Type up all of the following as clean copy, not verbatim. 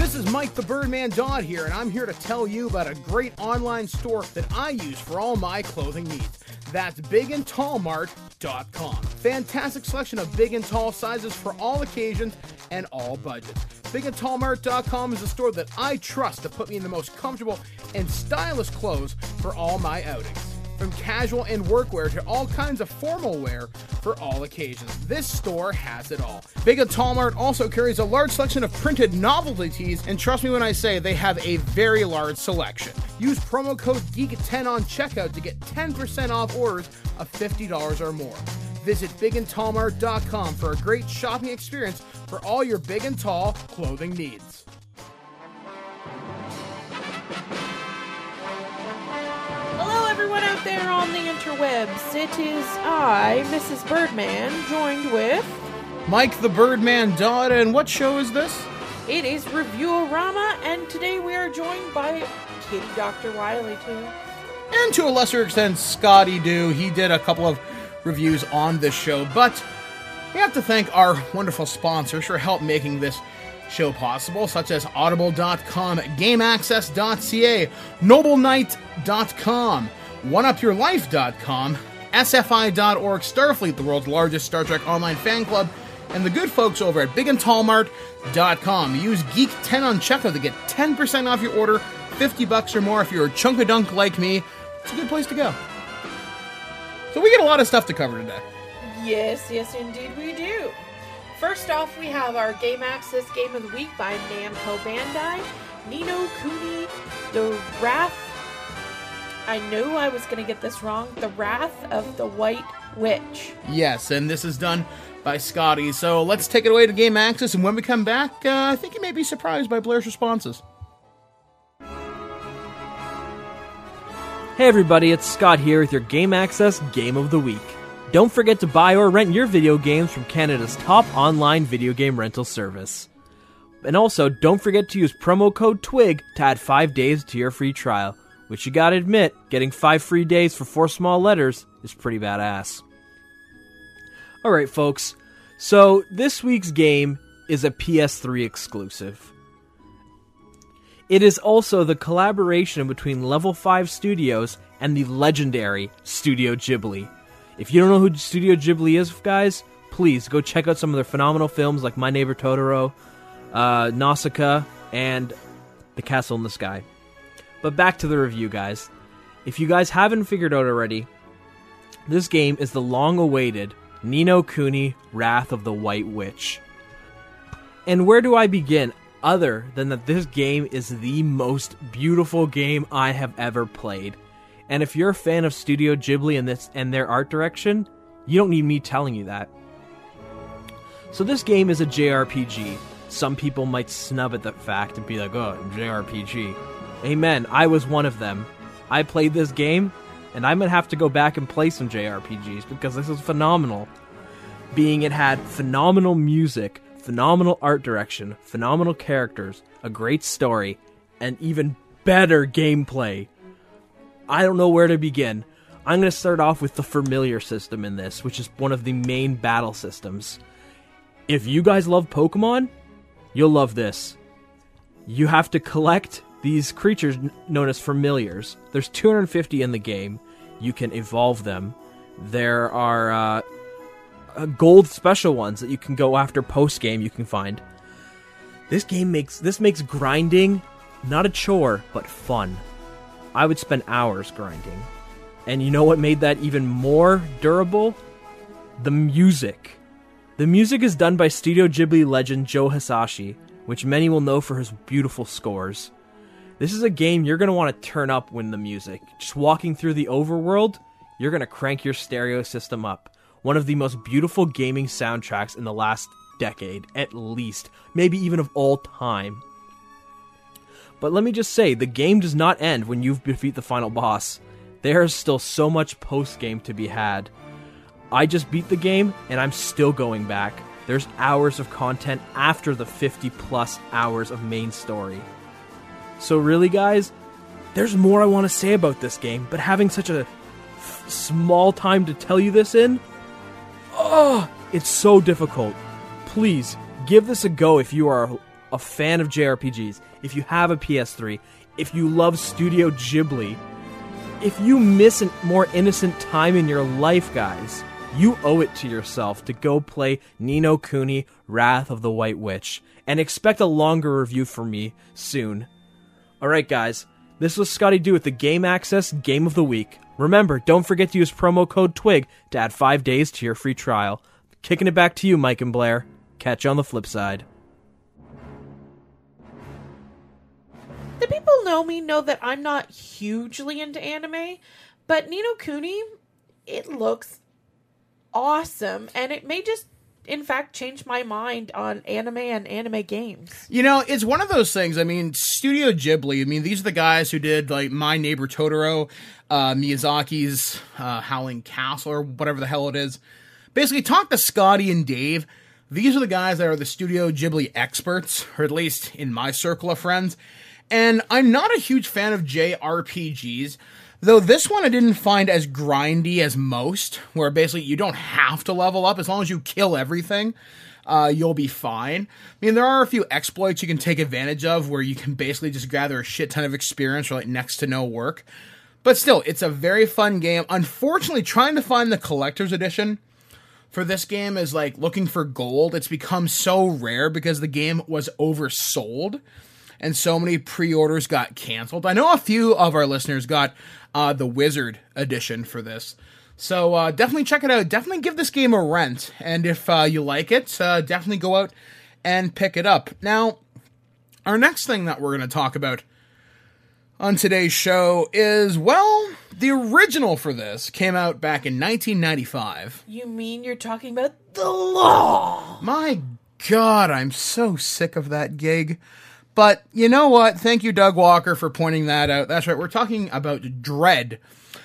This is Mike the Birdman Dodd here, and I'm here to tell you about a great online store that I use for all my clothing needs. That's bigandtallmart.com. Fantastic selection of big and tall sizes for all occasions and all budgets. Bigandtallmart.com is a store that I trust to put me in the most comfortable and stylish clothes for all my outings. From casual and workwear to all kinds of formal wear for all occasions, this store has it all. Big and Tall Mart also carries a large selection of printed novelty tees, and trust me when I say they have a very large selection. Use promo code GEEK10 on checkout to get 10% off orders of $50 or more. Visit bigandtallmart.com for a great shopping experience for all your big and tall clothing needs. Hello everyone out there on the interwebs. It is I, Mrs. Birdman, joined with... Mike the Birdman Dodd, and what show is this? It is Review-O-Rama, and today we are joined by Kitty Dr. Wiley too. And to a lesser extent, Scotty Doo. He did a couple of reviews on this show, but we have to thank our wonderful sponsors for help making this show possible, such as Audible.com, GameAccess.ca, NobleKnight.com, OneUpYourLife.com, SFI.org, Starfleet, the world's largest Star Trek online fan club, and the good folks over at BigandTallMart.com. Use Geek10 on checkout to get 10% off your order, $50 or more if you're a chunkadunk like me. It's a good place to go. So we get a lot of stuff to cover today. Yes, indeed we do. First off, we have our Game Access Game of the Week by Namco Bandai, Ni no Kuni, The Wrath... I knew I was going to get this wrong. The Wrath of the White Witch. Yes, and this is done by Scotty. So let's take it away to Game Access, and when we come back, I think you may be surprised by Blair's responses. Hey everybody, it's Scott here with your Game Access Game of the Week. Don't forget to buy or rent your video games from Canada's top online video game rental service. And also, don't forget to use promo code TWIG to add 5 days to your free trial, which you gotta admit, getting 5 free days for 4 small letters is pretty badass. Alright folks, so this week's game is a PS3 exclusive. It is also the collaboration between Level 5 Studios and the legendary Studio Ghibli. If you don't know who Studio Ghibli is, guys, please go check out some of their phenomenal films like My Neighbor Totoro, Nausicaa, and The Castle in the Sky. But back to the review, guys. If you guys haven't figured out already, this game is the long-awaited Ni no Kuni Wrath of the White Witch. And where do I begin? Other than that this game is the most beautiful game I have ever played. And if you're a fan of Studio Ghibli and their art direction, you don't need me telling you that. So this game is a JRPG. Some people might snub at that fact and be like, oh, JRPG. Amen, I was one of them. I played this game, and I'm going to have to go back and play some JRPGs because this is phenomenal. Being it had phenomenal music, phenomenal art direction, phenomenal characters, a great story, and even better gameplay. I don't know where to begin. I'm going to start off with the familiar system in this, which is one of the main battle systems. If you guys love Pokemon, you'll love this. You have to collect these creatures known as familiars. There's 250 in the game. You can evolve them. There are gold special ones that you can go after post-game you can find. This makes grinding not a chore, but fun. I would spend hours grinding. And you know what made that even more durable? The music. The music is done by Studio Ghibli legend Joe Hisaishi, which many will know for his beautiful scores. This is a game you're going to want to turn up when the music. Just walking through the overworld, you're going to crank your stereo system up. One of the most beautiful gaming soundtracks in the last decade, at least. Maybe even of all time. But let me just say, the game does not end when you defeat the final boss. There is still so much post-game to be had. I just beat the game, and I'm still going back. There's hours of content after the 50-plus hours of main story. So really, guys, there's more I want to say about this game, but having such a small time to tell you this in, it's so difficult. Please, give this a go if you are a fan of JRPGs, if you have a PS3, if you love Studio Ghibli, if you miss a more innocent time in your life, guys, you owe it to yourself to go play Ni no Kuni: Wrath of the White Witch, and expect a longer review from me soon. Alright guys, this was Scotty Doo with the Game Access Game of the Week. Remember, don't forget to use promo code TWIG to add 5 days to your free trial. Kicking it back to you, Mike and Blair. Catch you on the flip side. The people know me know that I'm not hugely into anime, but Ni no Kuni, it looks awesome, and it may just, in fact, change my mind on anime and anime games. You know, it's one of those things. I mean, Studio Ghibli, I mean, these are the guys who did, like, My Neighbor Totoro, Miyazaki's Howling Castle, or whatever the hell it is. Basically, talk to Scotty and Dave. These are the guys that are the Studio Ghibli experts, or at least in my circle of friends. And I'm not a huge fan of JRPGs, though this one I didn't find as grindy as most, where basically you don't have to level up. As long as you kill everything, you'll be fine. I mean, there are a few exploits you can take advantage of where you can basically just gather a shit ton of experience for like next to no work. But still, it's a very fun game. Unfortunately, trying to find the collector's edition for this game is like looking for gold. It's become so rare because the game was oversold and so many pre-orders got canceled. I know a few of our listeners got the Wizard edition for this. So definitely check it out. Definitely give this game a rent. And if you like it, definitely go out and pick it up. Now, our next thing that we're going to talk about on today's show is, well, the original for this came out back in 1995. You mean you're talking about The Law? My God, I'm so sick of that gig. But you know what? Thank you, Doug Walker, for pointing that out. That's right. We're talking about Dread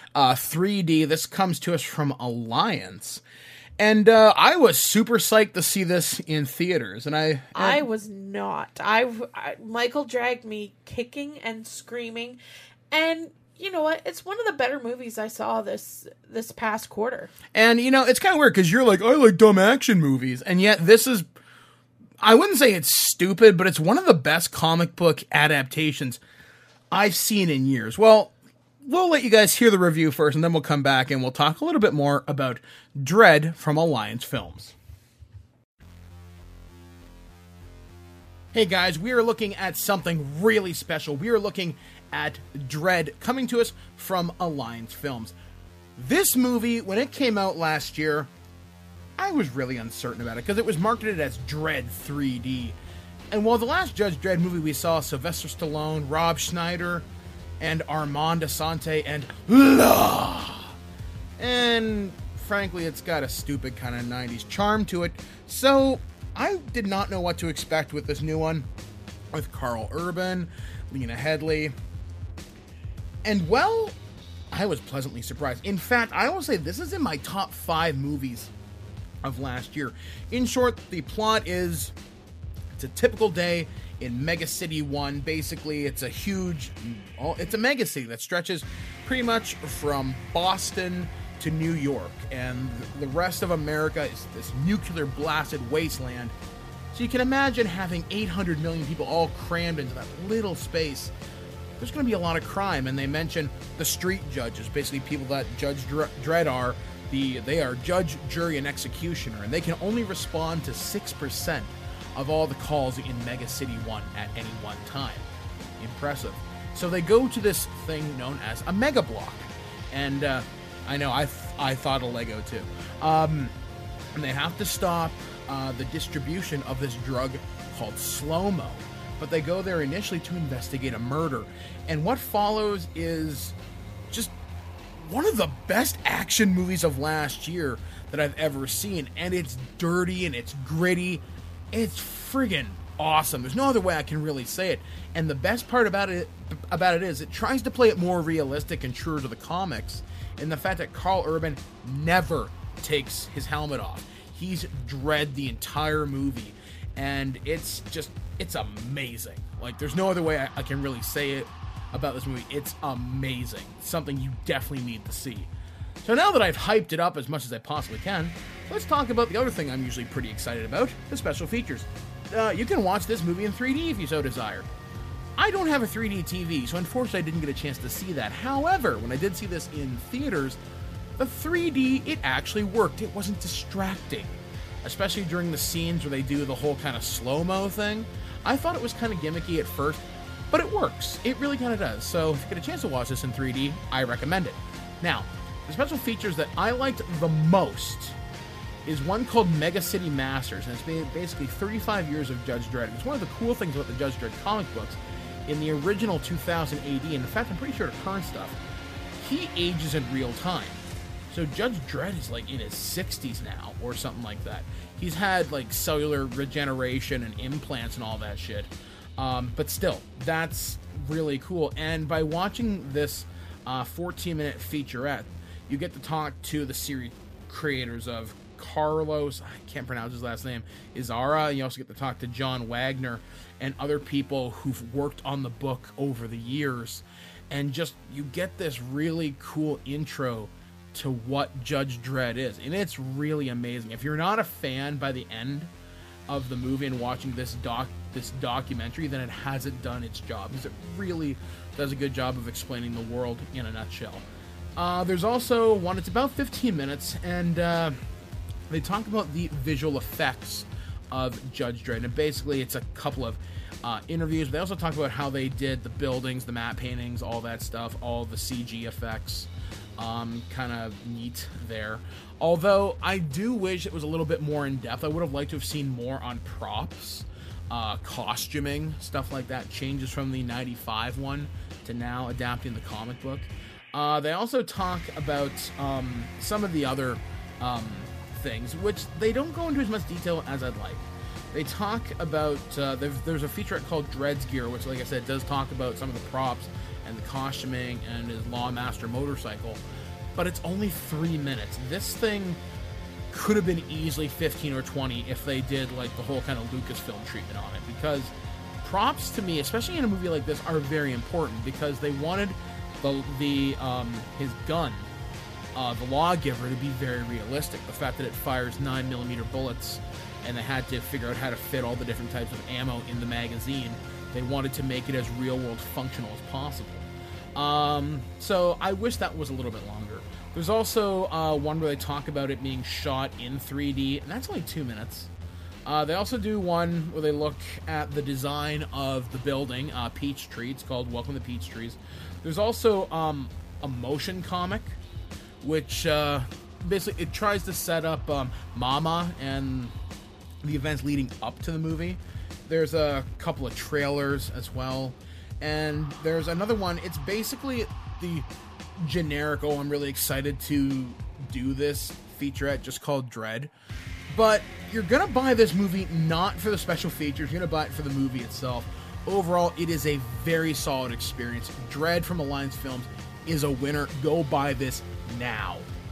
3D. This comes to us from Alliance. And I was super psyched to see this in theaters. And I was not. Michael dragged me kicking and screaming. And you know what? It's one of the better movies I saw this past quarter. And, you know, it's kind of weird because you're like, I like dumb action movies. And yet this is, I wouldn't say it's stupid, but it's one of the best comic book adaptations I've seen in years. Well, we'll let you guys hear the review first, and then we'll come back and we'll talk a little bit more about Dread from Alliance Films. Hey guys, we are looking at something really special. We are looking at Dread, coming to us from Alliance Films. This movie, when it came out last year, I was really uncertain about it because it was marketed as Dread 3D. And while the last Judge Dredd movie we saw Sylvester Stallone, Rob Schneider, and Armand Assante, and blah, and frankly, it's got a stupid kind of 90s charm to it. So I did not know what to expect with this new one, with Carl Urban, Lena Headey, and well, I was pleasantly surprised. In fact, I will say this is in my top 5 movies of last year. In short, the plot is, it's a typical day in Mega City 1. Basically, it's a mega city that stretches pretty much from Boston to New York, and the rest of America is this nuclear blasted wasteland. So you can imagine having 800 million people all crammed into that little space. There's going to be a lot of crime, and they mention the street judges, basically people that Judge Dredd are. They are judge, jury, and executioner, and they can only respond to 6% of all the calls in Mega City 1 at any one time. Impressive. So they go to this thing known as a Mega Block, and I know I thought of Lego too. And they have to stop the distribution of this drug called Slow-Mo. But they go there initially to investigate a murder, and what follows is just one of the best action movies of last year that I've ever seen. And it's dirty and it's gritty. It's friggin' awesome. There's no other way I can really say it. And the best part about it is it tries to play it more realistic and truer to the comics, in the fact that Carl Urban never takes his helmet off. He's Dredd the entire movie. And it's amazing. Like, there's no other way I can really say it about this movie. It's amazing. It's something you definitely need to see. So now that I've hyped it up as much as I possibly can, let's talk about the other thing I'm usually pretty excited about, the special features. you can watch this movie in 3D if you so desire. I don't have a 3D TV, so unfortunately I didn't get a chance to see that. However, when I did see this in theaters, the 3D, it actually worked. It wasn't distracting, especially during the scenes where they do the whole kind of slow-mo thing. I thought it was kind of gimmicky at first, but it works. It really kind of does. So if you get a chance to watch this in 3D, I recommend it. Now, the special features that I liked the most is one called Mega City Masters, and it's basically 35 years of Judge Dredd. It's one of the cool things about the Judge Dredd comic books. In the original 2000 AD, and in fact, I'm pretty sure the current stuff, he ages in real time. So Judge Dredd is like in his 60s now, or something like that. He's had like cellular regeneration and implants and all that shit. But still, that's really cool. And by watching this 14-minute featurette, you get to talk to the series creators of Carlos, I can't pronounce his last name, Izara. You also get to talk to John Wagner and other people who've worked on the book over the years. And just, you get this really cool intro to what Judge Dredd is. And it's really amazing. If you're not a fan by the end of the movie and watching this documentary, then it hasn't done its job, because it really does a good job of explaining the world in a nutshell. There's also one, it's about 15 minutes, and they talk about the visual effects of Judge Dredd. And basically, it's a couple of interviews. They also talk about how they did the buildings, the matte paintings, all that stuff, all the CG effects. Kind of neat there. Although, I do wish it was a little bit more in-depth. I would have liked to have seen more on props, costuming, stuff like that. Changes from the 95 one to now adapting the comic book. They also talk about some of the other things, which they don't go into as much detail as I'd like. They talk about, there's a featurette called Dredd's Gear, which, like I said, does talk about some of the props and the costuming and his Lawmaster motorcycle, but it's only 3 minutes. This thing could have been easily 15 or 20 if they did like the whole kind of Lucasfilm treatment on it, because props to me, especially in a movie like this, are very important, because they wanted his gun, the Lawgiver, to be very realistic. The fact that it fires 9mm bullets, and they had to figure out how to fit all the different types of ammo in the magazine. They wanted to make it as real-world functional as possible. So I wish that was a little bit longer. There's also one where they talk about it being shot in 3D, and that's only 2 minutes. They also do one where they look at the design of the building, Peachtree. It's called Welcome to Peachtrees. There's also a motion comic, which basically it tries to set up Mama and the events leading up to the movie. There's a couple of trailers as well, and there's another one. It's basically the generic, oh, I'm really excited to do this featurette, just called Dredd. But you're gonna buy this movie not for the special features, you're gonna buy it for the movie itself. Overall, it is a very solid experience. Dredd from Alliance Films is a winner. Go buy this now.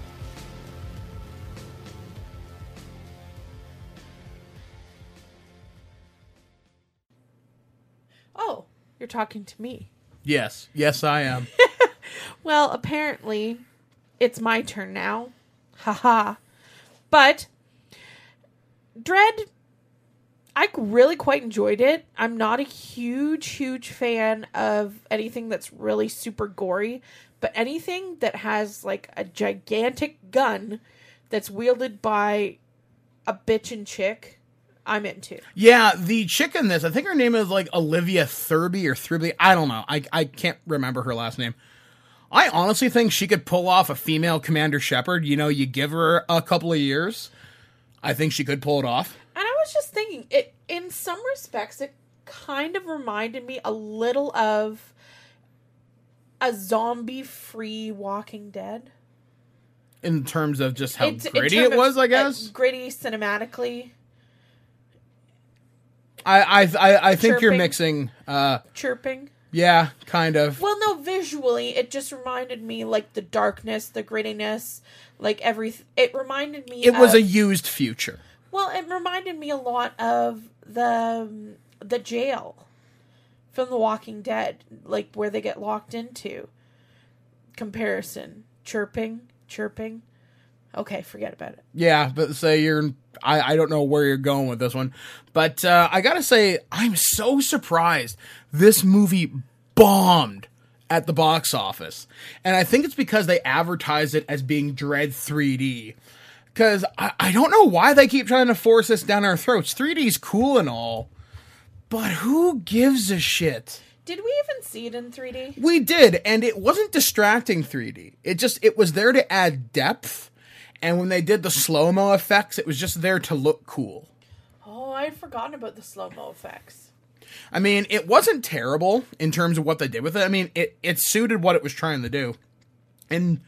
Oh, you're talking to me. Yes. Yes, I am. Well, apparently, it's my turn now. Haha. But, Dredd, I really quite enjoyed it. I'm not a huge fan of anything that's really super gory, but anything that has, like, a gigantic gun that's wielded by a bitchin' chick, I'm into. Yeah, the chick in this, I think her name is like Olivia Thirby or Thirby. I don't know. I can't remember her last name. I honestly think she could pull off a female Commander Shepard. You know, you give her a couple of years, I think she could pull it off. And I was just thinking, it in some respects, it kind of reminded me a little of a zombie-free Walking Dead. In terms of just how gritty it was, I guess? Gritty cinematically. I think you're mixing... Chirping. Yeah, kind of. Well, no, visually, it just reminded me, like, the darkness, the grittiness, like, everything. It reminded me It was a used future. Well, it reminded me a lot of the jail from The Walking Dead, like, where they get locked into. Comparison. Chirping. Okay, forget about it. Yeah, but say I don't know where you're going with this one. But I gotta say, I'm so surprised this movie bombed at the box office. And I think it's because they advertised it as being Dredd 3D. Because I don't know why they keep trying to force this down our throats. 3D's cool and all, but who gives a shit? Did we even see it in 3D? We did, and it wasn't distracting 3D. It was there to add depth, and when they did the slow-mo effects, it was just there to look cool. Oh, I had forgotten about the slow-mo effects. I mean, it wasn't terrible in terms of what they did with it. I mean, it suited what it was trying to do. And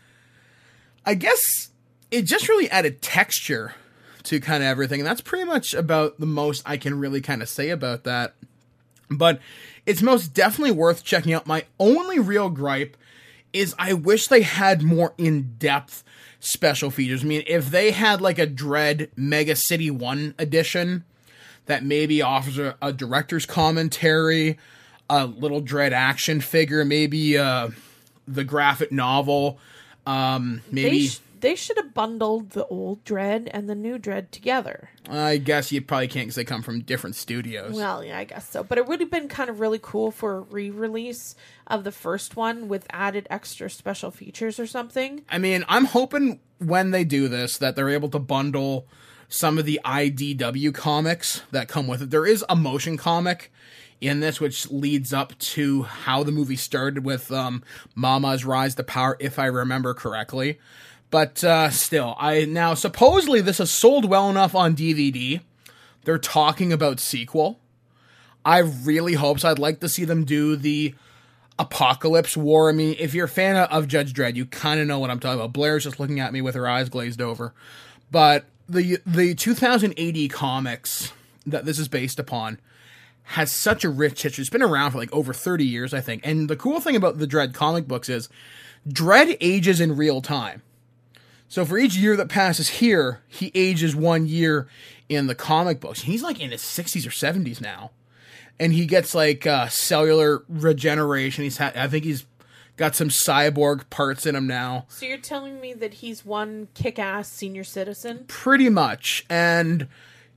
I guess it just really added texture to kind of everything, and that's pretty much about the most I can really kind of say about that. But it's most definitely worth checking out. My only real gripe is I wish they had more in-depth special features. I mean, if they had like a Dredd Mega City 1 edition that maybe offers a director's commentary, a little Dredd action figure, maybe the graphic novel, maybe... They should have bundled the old Dredd and the new Dredd together. I guess you probably can't because they come from different studios. Well, yeah, I guess so. But it would have been kind of really cool for a re-release of the first one with added extra special features or something. I mean, I'm hoping when they do this that they're able to bundle some of the IDW comics that come with it. There is a motion comic in this which leads up to how the movie started with Mama's Rise to Power, if I remember correctly. But still, now supposedly this is sold well enough on DVD. They're talking about sequel. I really hope so. I'd like to see them do the Apocalypse War. I mean, if you're a fan of Judge Dredd, you kind of know what I'm talking about. Blair's just looking at me with her eyes glazed over. But the 2000 AD comics that this is based upon has such a rich history. It's been around for like over 30 years, I think. And the cool thing about the Dredd comic books is Dredd ages in real time. So for each year that passes here, he ages 1 year in the comic books. He's like in his 60s or 70s now. And he gets like cellular regeneration. I think he's got some cyborg parts in him now. So you're telling me that he's one kick-ass senior citizen? Pretty much. And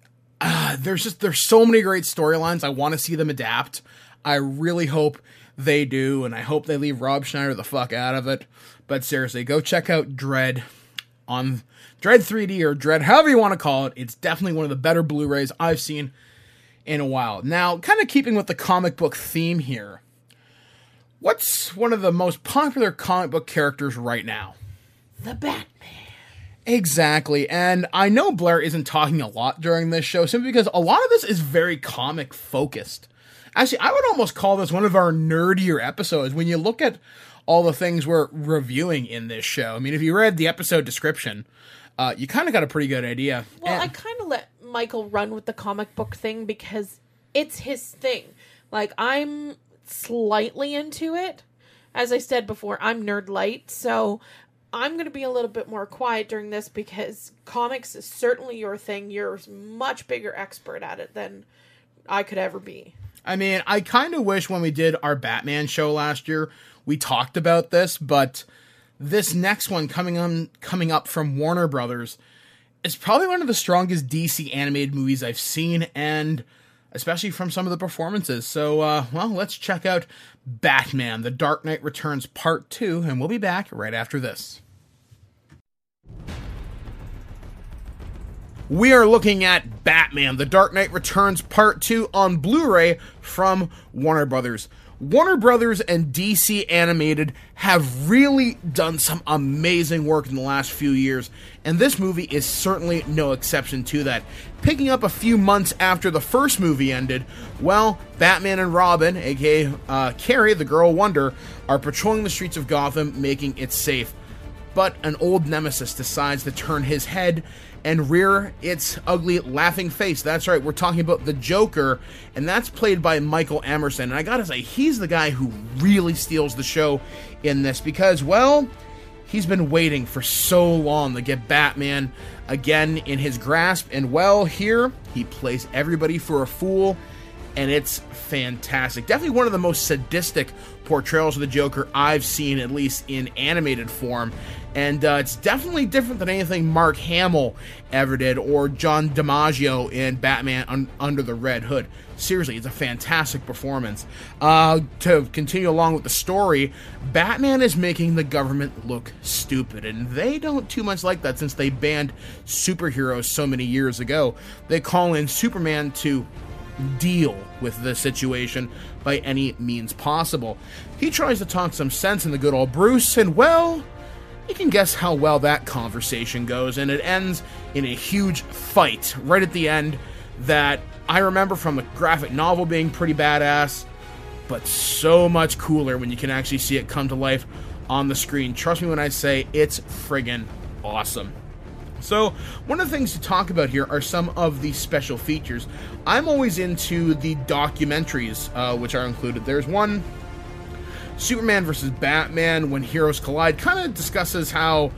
there's so many great storylines. I want to see them adapt. I really hope they do. And I hope they leave Rob Schneider the fuck out of it. But seriously, go check out Dredd on Dredd 3D or Dredd, however you want to call it. It's definitely one of the better Blu-rays I've seen in a while. Now, kind of keeping with the comic book theme here, what's one of the most popular comic book characters right now? The Batman. Exactly, and I know Blair isn't talking a lot during this show simply because a lot of this is very comic focused. Actually, I would almost call this one of our nerdier episodes when you look at all the things we're reviewing in this show. I mean, if you read the episode description, you kind of got a pretty good idea. Well, I kind of let Michael run with the comic book thing because it's his thing. Like, I'm slightly into it. As I said before, I'm nerd light, so I'm going to be a little bit more quiet during this because comics is certainly your thing. You're a much bigger expert at it than I could ever be. I mean, I kind of wish when we did our Batman show last year, we talked about this, but this next one coming up from Warner Brothers is probably one of the strongest DC animated movies I've seen, and especially from some of the performances. So, well, let's check out Batman: The Dark Knight Returns Part 2, and we'll be back right after this. We are looking at Batman: The Dark Knight Returns Part 2 on Blu-ray from Warner Brothers. Warner Brothers and DC Animated have really done some amazing work in the last few years, and this movie is certainly no exception to that. Picking up a few months after the first movie ended, well, Batman and Robin, aka Carrie, the Girl Wonder, are patrolling the streets of Gotham, making it safe. But an old nemesis decides to turn his head and rear its ugly, laughing face. That's right, we're talking about the Joker, and that's played by Michael Emerson. And I gotta say, he's the guy who really steals the show in this because, well, he's been waiting for so long to get Batman again in his grasp, and well, here, he plays everybody for a fool, and it's fantastic. Definitely one of the most sadistic portrayals of the Joker I've seen, at least in animated form. And it's definitely different than anything Mark Hamill ever did, or John DiMaggio in Batman Under the Red Hood. Seriously, it's a fantastic performance. To continue along with the story, Batman is making the government look stupid, and they don't too much like that since they banned superheroes so many years ago. They call in Superman to deal with the situation by any means possible. He tries to talk some sense in the good old Bruce, and well, you can guess how well that conversation goes, and it ends in a huge fight right at the end that I remember from the graphic novel being pretty badass, but so much cooler when you can actually see it come to life on the screen. Trust me when I say it's friggin' awesome. So, one of the things to talk about here are some of the special features. I'm always into the documentaries, which are included. There's one, Superman vs. Batman, When Heroes Collide, kind of discusses how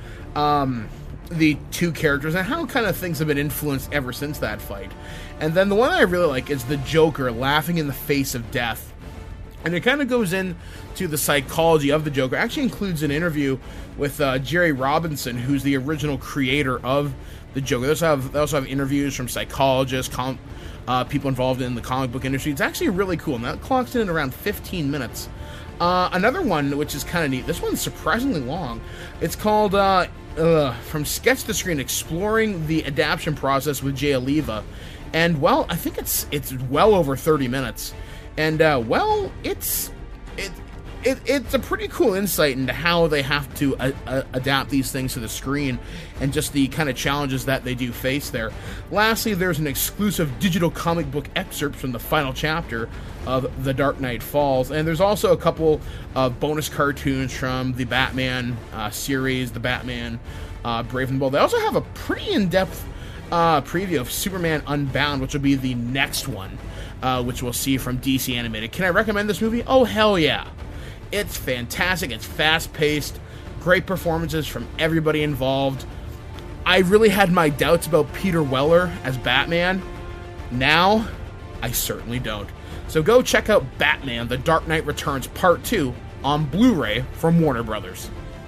the two characters and how kind of things have been influenced ever since that fight. And then the one I really like is the Joker laughing in the face of death. And it kind of goes into the psychology of the Joker. It actually includes an interview with Jerry Robinson, who's the original creator of the Joker. They also have interviews from psychologists, people involved in the comic book industry. It's actually really cool, and that clocks in at around 15 minutes. Another one, which is kind of neat, this one's surprisingly long. It's called From Sketch to Screen, Exploring the Adaptation Process with Jay Oliva. And, well, I think it's well over 30 minutes. And, well, it's a pretty cool insight into how they have to adapt these things to the screen and just the kind of challenges that they do face there. Lastly, there's an exclusive digital comic book excerpt from the final chapter of The Dark Knight Falls, and there's also a couple of bonus cartoons from the Batman series, the Batman Brave and the Bold. They also have a pretty in-depth preview of Superman Unbound, which will be the next one, which we'll see from DC Animated. Can I recommend this movie? Oh, hell yeah. It's fantastic. It's fast-paced. Great performances from everybody involved. I really had my doubts about Peter Weller as Batman. Now, I certainly don't. So go check out Batman: The Dark Knight Returns Part 2 on Blu-ray from Warner Brothers.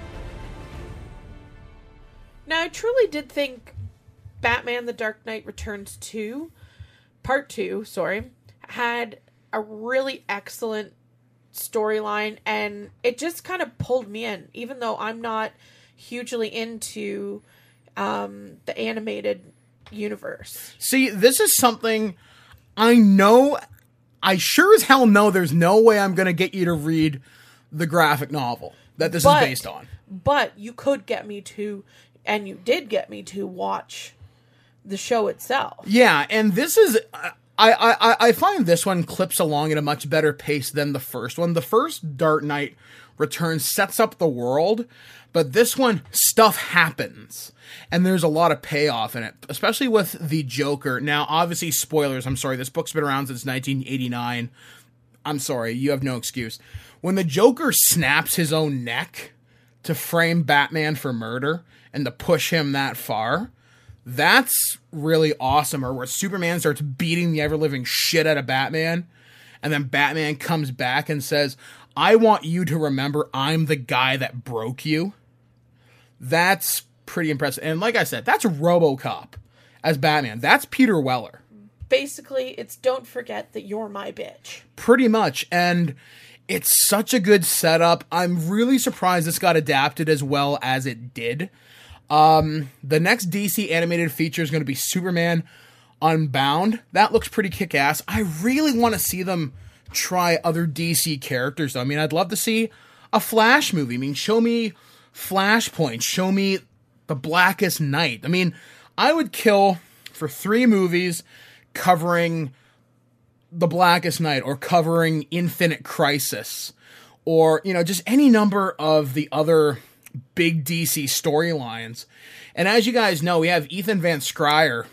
Now, I truly did think Batman: The Dark Knight Returns Part 2, had a really excellent storyline, and it just kind of pulled me in, even though I'm not hugely into the animated universe. See, this is something I sure as hell know there's no way I'm going to get you to read the graphic novel that this is based on. But you could get me to, and you did get me to watch the show itself. Yeah, and this is... I find this one clips along at a much better pace than the first one. The first Dark Knight Returns sets up the world, but this one, stuff happens. And there's a lot of payoff in it, especially with the Joker. Now, obviously, spoilers, I'm sorry, this book's been around since 1989. I'm sorry, you have no excuse. When the Joker snaps his own neck to frame Batman for murder and to push him that far... that's really awesome. Or where Superman starts beating the ever-living shit out of Batman, and then Batman comes back and says, I want you to remember I'm the guy that broke you. That's pretty impressive. And like I said, that's RoboCop as Batman. That's Peter Weller. Basically, it's don't forget that you're my bitch. Pretty much. And it's such a good setup. I'm really surprised this got adapted as well as it did. The next DC animated feature is going to be Superman Unbound. That looks pretty kick-ass. I really want to see them try other DC characters, though. I mean, I'd love to see a Flash movie. I mean, show me Flashpoint. Show me The Blackest Night. I mean, I would kill for 3 movies covering The Blackest Night or covering Infinite Crisis or, just any number of the other big DC storylines. And as you guys know, we have Ethan Van Sciver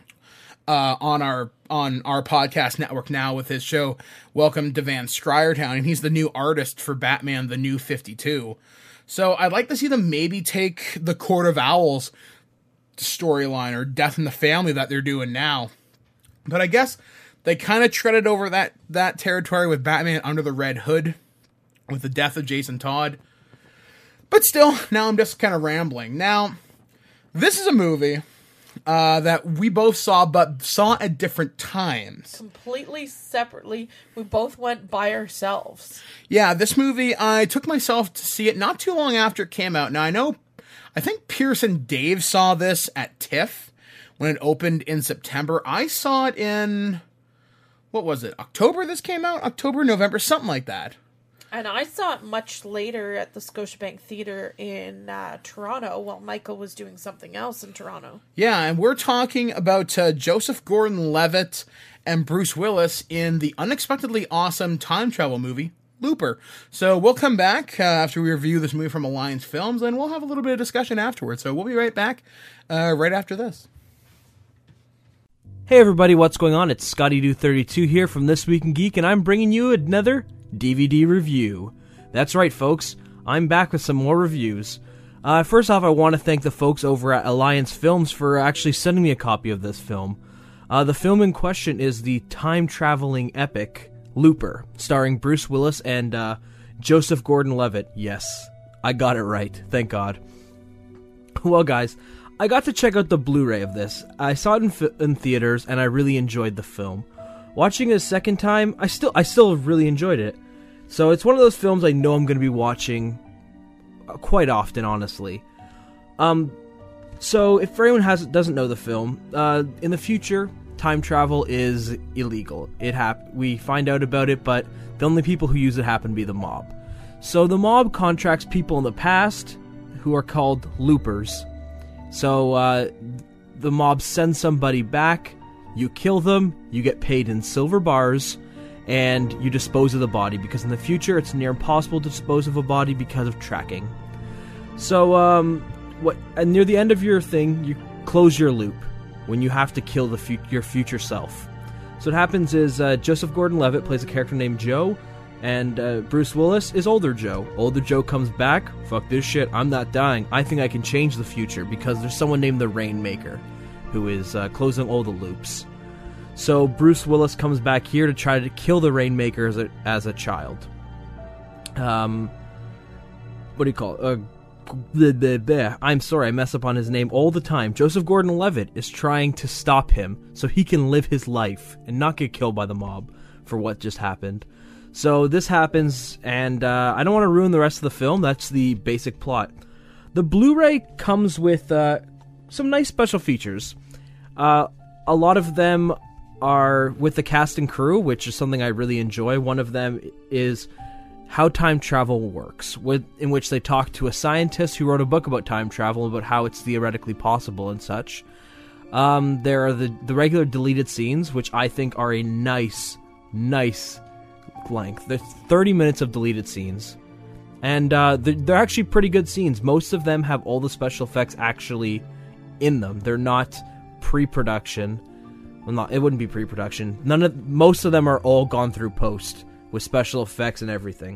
on our podcast network now with his show Welcome to Van Sciver Town, and he's the new artist for Batman the New 52. So I'd like to see them maybe take the Court of Owls storyline or Death in the Family that they're doing now. But I guess They kind of treaded over that territory with Batman Under the Red Hood, with the death of Jason Todd. But still, now I'm just kind of rambling. Now, this is a movie that we both saw, but saw at different times. Completely separately. We both went by ourselves. Yeah, this movie, I took myself to see it not too long after it came out. Now, I think Pierce and Dave saw this at TIFF when it opened in September. I saw it in, what was it, October this came out? October, November, something like that. And I saw it much later at the Scotiabank Theatre in Toronto while Michael was doing something else in Toronto. Yeah, and we're talking about Joseph Gordon-Levitt and Bruce Willis in the unexpectedly awesome time travel movie, Looper. So we'll come back after we review this movie from Alliance Films, and we'll have a little bit of discussion afterwards. So we'll be right back right after this. Hey everybody, what's going on? It's ScottyDo32 here from This Week in Geek, and I'm bringing you another DVD review. That's right, folks. I'm back with some more reviews. First off, I want to thank the folks over at Alliance Films for actually sending me a copy of this film. The film in question is the time-traveling epic Looper, starring Bruce Willis and Joseph Gordon-Levitt. Yes, I got it right. Thank God. Well, guys, I got to check out the Blu-ray of this. I saw it in theaters, and I really enjoyed the film. Watching it a second time, I still really enjoyed it. So it's one of those films I know I'm going to be watching quite often, honestly. So if anyone doesn't know the film, in the future, time travel is illegal. We find out about it, but the only people who use it happen to be the mob. So the mob contracts people in the past who are called loopers. So the mob sends somebody back. You kill them, you get paid in silver bars, and you dispose of the body, because in the future it's near impossible to dispose of a body because of tracking. So, near the end of your thing, you close your loop when you have to kill your future self. So what happens is Joseph Gordon-Levitt plays a character named Joe, and Bruce Willis is older Joe. Older Joe comes back, fuck this shit, I'm not dying, I think I can change the future, because there's someone named the Rainmaker who is closing all the loops. So Bruce Willis comes back here to try to kill the Rainmaker as a child. What do you call it? I'm sorry, I mess up on his name all the time. Joseph Gordon-Levitt is trying to stop him so he can live his life and not get killed by the mob for what just happened. So this happens, and I don't want to ruin the rest of the film. That's the basic plot. The Blu-ray comes with some nice special features. A lot of them are with the cast and crew, which is something I really enjoy. One of them is how time travel works, in which they talk to a scientist who wrote a book about time travel, about how it's theoretically possible and such. There are the regular deleted scenes, which I think are a nice length. There's 30 minutes of deleted scenes. And they're actually pretty good scenes. Most of them have all the special effects actually in them. They're not pre-production. Well, it wouldn't be pre-production. Most of them are all gone through post with special effects and everything.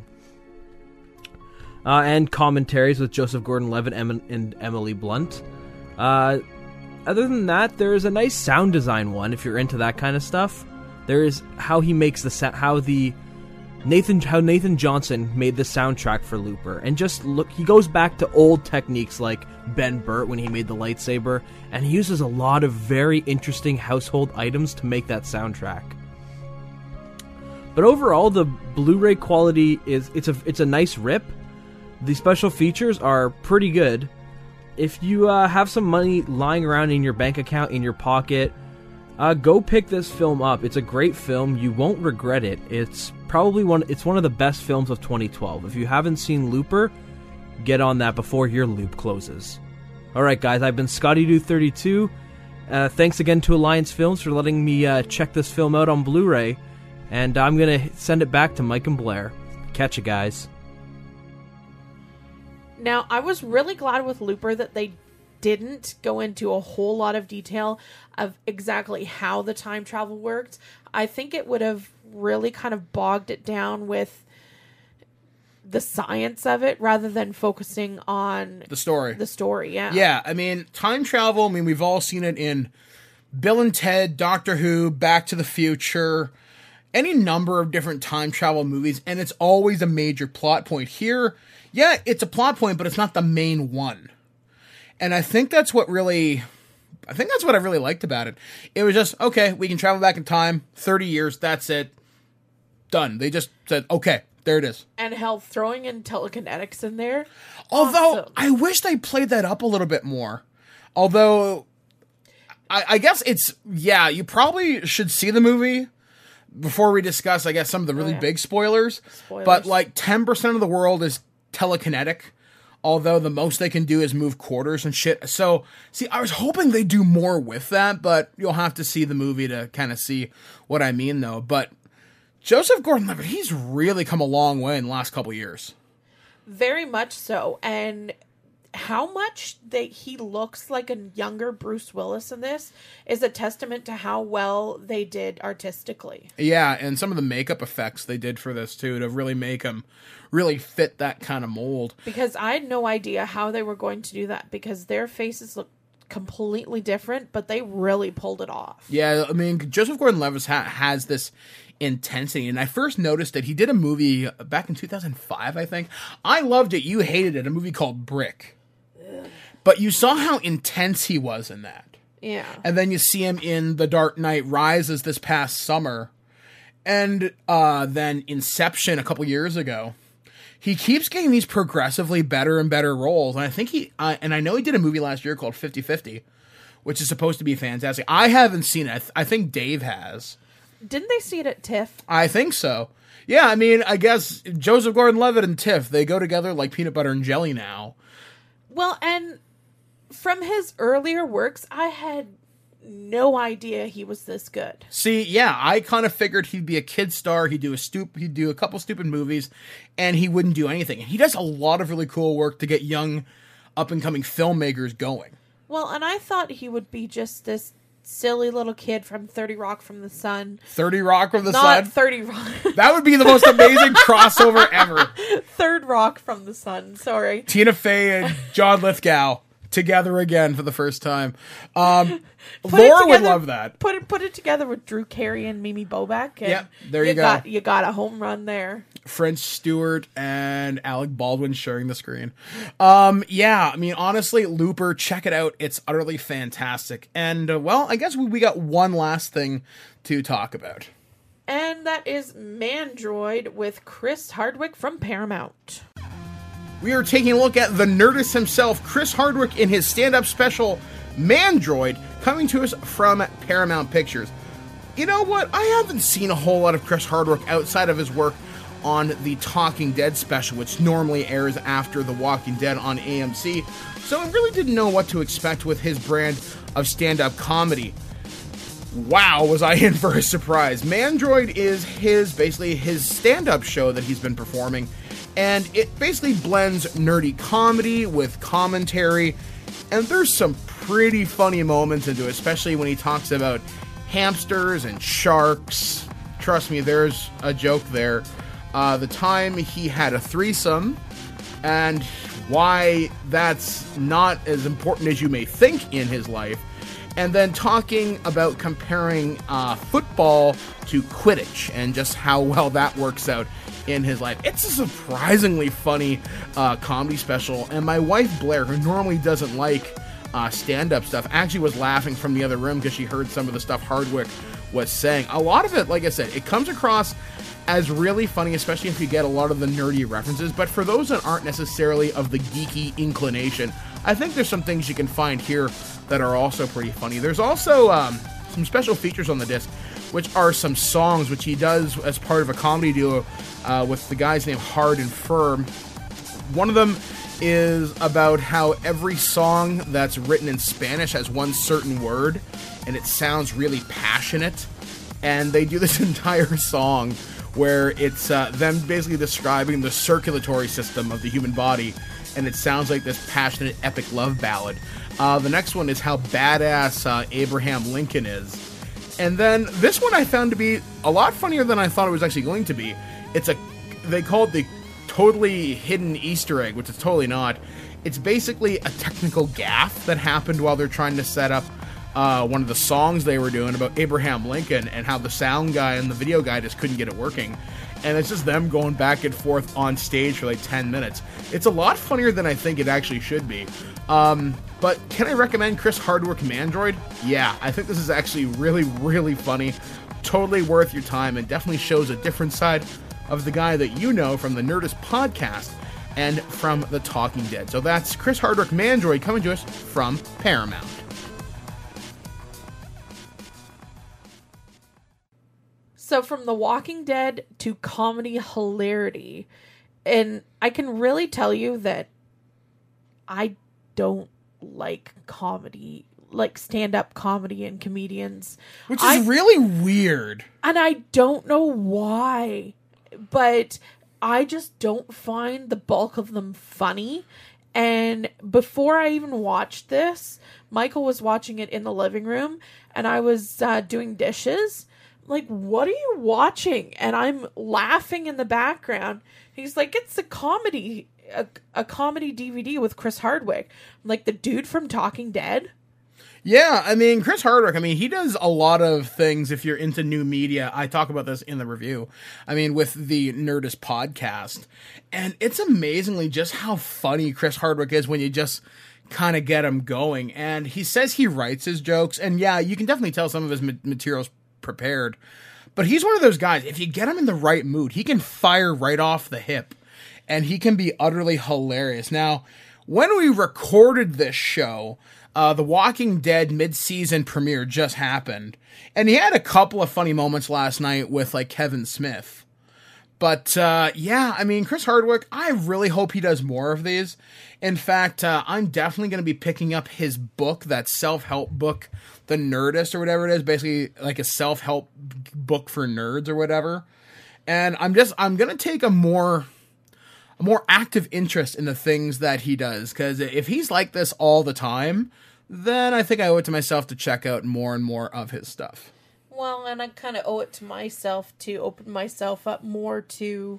And commentaries with Joseph Gordon-Levitt and Emily Blunt. Other than that, there's a nice sound design one if you're into that kind of stuff. There is how he makes the Nathan Johnson made the soundtrack for Looper, and just look, he goes back to old techniques like Ben Burtt when he made the lightsaber, and he uses a lot of very interesting household items to make that soundtrack. But overall, the Blu-ray quality it's a nice rip. The special features are pretty good. If you have some money lying around in your bank account, in your pocket, go pick this film up. It's a great film. You won't regret it. It's one of the best films of 2012. If you haven't seen Looper, get on that before your loop closes. Alright guys, I've been ScottyDo32. Thanks again to Alliance Films for letting me check this film out on Blu-ray. And I'm going to send it back to Mike and Blair. Catch you guys. Now, I was really glad with Looper that they didn't go into a whole lot of detail of exactly how the time travel worked. I think it would have really kind of bogged it down with the science of it rather than focusing on the story. Yeah. Yeah, I mean, time travel, we've all seen it in Bill and Ted, Doctor Who, Back to the Future, any number of different time travel movies, and it's always a major plot point. Here, yeah, it's a plot point, but it's not the main one. And I think that's what I really liked about it. It was just, okay, we can travel back in time, 30 years, that's it. Done. They just said, okay, there it is. And hell, throwing in telekinetics in there. Although, awesome. I wish they played that up a little bit more. Although, I guess you probably should see the movie before we discuss, I guess, some of the really big spoilers. But, like, 10% of the world is telekinetic. Although the most they can do is move quarters and shit. So, see, I was hoping they'd do more with that, but you'll have to see the movie to kind of see what I mean, though. But Joseph Gordon-Levitt, he's really come a long way in the last couple years. Very much so. And how much he looks like a younger Bruce Willis in this is a testament to how well they did artistically. Yeah, and some of the makeup effects they did for this, too, to really make him really fit that kind of mold. Because I had no idea how they were going to do that, because their faces look completely different, but they really pulled it off. Yeah, I mean, Joseph Gordon-Levitt has this intensity, and I first noticed that he did a movie back in 2005, I think. I loved it. You hated it. A movie called Brick. Ugh. But you saw how intense he was in that. Yeah. And then you see him in The Dark Knight Rises this past summer, and then Inception a couple years ago. He keeps getting these progressively better and better roles. And I think and I know he did a movie last year called 50-50, which is supposed to be fantastic. I haven't seen it. I think Dave has. Didn't they see it at TIFF? I think so. Yeah, I mean, I guess Joseph Gordon-Levitt and TIFF, they go together like peanut butter and jelly now. Well, and from his earlier works, I had no idea he was this good. See, yeah, I kind of figured he'd be a kid star. He'd do a couple stupid movies, and he wouldn't do anything. And he does a lot of really cool work to get young, up-and-coming filmmakers going. Well, and I thought he would be just this silly little kid from 30 Rock from the Sun. 30 Rock from the Sun? Not 30 Rock. That would be the most amazing crossover ever. Third Rock from the Sun, sorry. Tina Fey and John Lithgow together again for the first time. Laura would love that. Put it together with Drew Carey and Mimi Bobek. And yep, there you go. You got a home run there. French Stewart and Alec Baldwin sharing the screen. Yeah, I mean, honestly, Looper, check it out. It's utterly fantastic. And, well, I guess we got one last thing to talk about. And that is Mandroid with Chris Hardwick from Paramount. We are taking a look at the Nerdist himself, Chris Hardwick, in his stand-up special, Mandroid, coming to us from Paramount Pictures. You know what? I haven't seen a whole lot of Chris Hardwick outside of his work on the Talking Dead special, which normally airs after The Walking Dead on AMC, so I really didn't know what to expect with his brand of stand-up comedy. Wow, was I in for a surprise. Mandroid is basically his stand-up show that he's been performing, and it basically blends nerdy comedy with commentary, and there's some pretty funny moments into it, especially when he talks about hamsters and sharks. Trust me, there's a joke there. The time he had a threesome, and why that's not as important as you may think in his life. And then talking about comparing football to Quidditch and just how well that works out in his life. It's a surprisingly funny comedy special, and my wife Blair, who normally doesn't like stand-up stuff, actually was laughing from the other room because she heard some of the stuff Hardwick was saying. A lot of it, like I said, it comes across as really funny, especially if you get a lot of the nerdy references, but for those that aren't necessarily of the geeky inclination, I think there's some things you can find here that are also pretty funny. There's also some special features on the disc, which are some songs which he does as part of a comedy duo with the guys named Hard and Firm. One of them is about how every song that's written in Spanish has one certain word, and it sounds really passionate. And they do this entire song where it's them basically describing the circulatory system of the human body, and it sounds like this passionate, epic love ballad. The next one is how badass Abraham Lincoln is. And then this one I found to be a lot funnier than I thought it was actually going to be. They call it the totally hidden Easter egg, which it's totally not. It's basically a technical gaffe that happened while they're trying to set up one of the songs they were doing about Abraham Lincoln and how the sound guy and the video guy just couldn't get it working. And it's just them going back and forth on stage for like 10 minutes. It's a lot funnier than I think it actually should be. But can I recommend Chris Hardwick Mandroid? Yeah, I think this is actually really, really funny. Totally worth your time and definitely shows a different side of the guy that you know from the Nerdist podcast and from The Talking Dead. So that's Chris Hardwick Mandroid coming to us from Paramount. So from The Walking Dead to comedy hilarity, and I can really tell you that I don't like comedy, like stand-up comedy and comedians. Which is really weird. And I don't know why, but I just don't find the bulk of them funny. And before I even watched this, Michael was watching it in the living room, and I was doing dishes. Like, what are you watching? And I'm laughing in the background. He's like, it's a comedy DVD with Chris Hardwick. I'm like, the dude from Talking Dead? Yeah, I mean, Chris Hardwick, he does a lot of things if you're into new media. I talk about this in the review. With the Nerdist podcast. And it's amazingly just how funny Chris Hardwick is when you just kind of get him going. And he says he writes his jokes. And yeah, you can definitely tell some of his material's prepared. But he's one of those guys, if you get him in the right mood, he can fire right off the hip. And he can be utterly hilarious. Now, when we recorded this show, The Walking Dead mid-season premiere just happened. And he had a couple of funny moments last night with, like, Kevin Smith. But, Chris Hardwick, I really hope he does more of these. In fact, I'm definitely going to be picking up his book, that self-help book, The Nerdist, or whatever it is. Basically, like a self-help book for nerds or whatever. And I'm going to take a more active interest in the things that he does. Because if he's like this all the time, then I think I owe it to myself to check out more and more of his stuff. Well, and I kind of owe it to myself to open myself up more to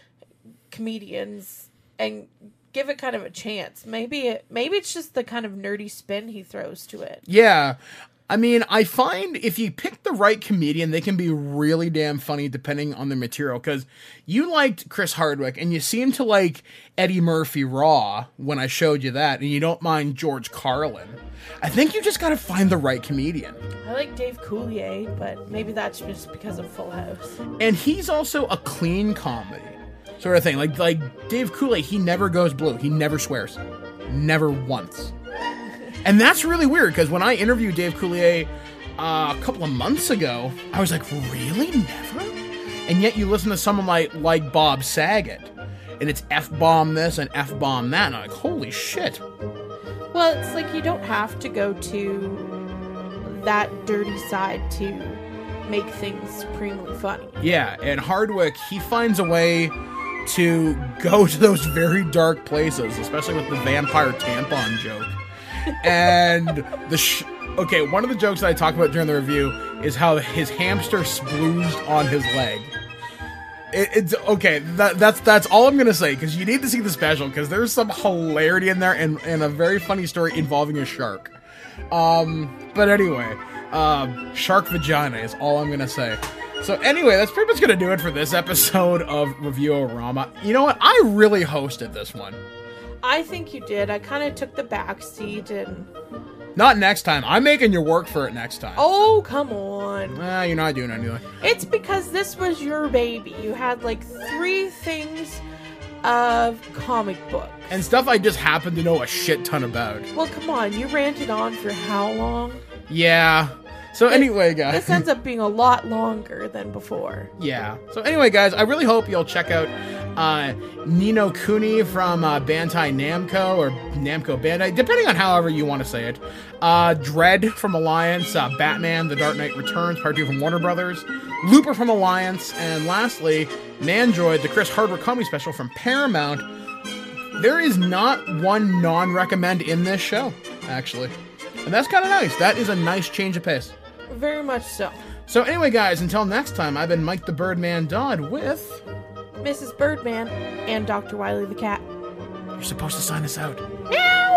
comedians and give it kind of a chance. Maybe it's just the kind of nerdy spin he throws to it. Yeah. I find if you pick the right comedian, they can be really damn funny depending on the material. Because you liked Chris Hardwick, and you seem to like Eddie Murphy Raw when I showed you that, and you don't mind George Carlin. I think you just got to find the right comedian. I like Dave Coulier, but maybe that's just because of Full House. And he's also a clean comedy sort of thing. Like Dave Coulier, he never goes blue. He never swears. Never once. And that's really weird, because when I interviewed Dave Coulier a couple of months ago, I was like, really? Never? And yet you listen to someone like Bob Saget, and it's F-bomb this and F-bomb that, and I'm like, holy shit. Well, it's like you don't have to go to that dirty side to make things supremely funny. Yeah, and Hardwick, he finds a way to go to those very dark places, especially with the vampire tampon joke. And one of the jokes that I talk about during the review is how his hamster splooged on his leg. It's okay. That's all I'm gonna say, because you need to see the special, because there's some hilarity in there and a very funny story involving a shark. But anyway, shark vagina is all I'm gonna say. So anyway, that's pretty much gonna do it for this episode of Review-O-Rama. You know what? I really hosted this one. I think you did. I kind of took the back seat and... Not next time. I'm making you work for it next time. Oh, come on. You're not doing it anyway. It's because this was your baby. You had like 3 things of comic books. And stuff I just happen to know a shit ton about. Well, come on. You ranted on for how long? Yeah. So anyway, guys. This ends up being a lot longer than before. Yeah. So anyway, guys, I really hope you'll check out Ni no Kuni from Bandai Namco, or Namco Bandai, depending on however you want to say it. Dread from Alliance, Batman, The Dark Knight Returns, Part 2 from Warner Brothers, Looper from Alliance, and lastly, Mandroid, the Chris Hardwick comedy special from Paramount. There is not one non-recommend in this show, actually. And that's kind of nice. That is a nice change of pace. Very much so. So anyway, guys, until next time, I've been Mike the Birdman Dodd with... Mrs. Birdman and Dr. Wily the Cat. You're supposed to sign us out. Yeah!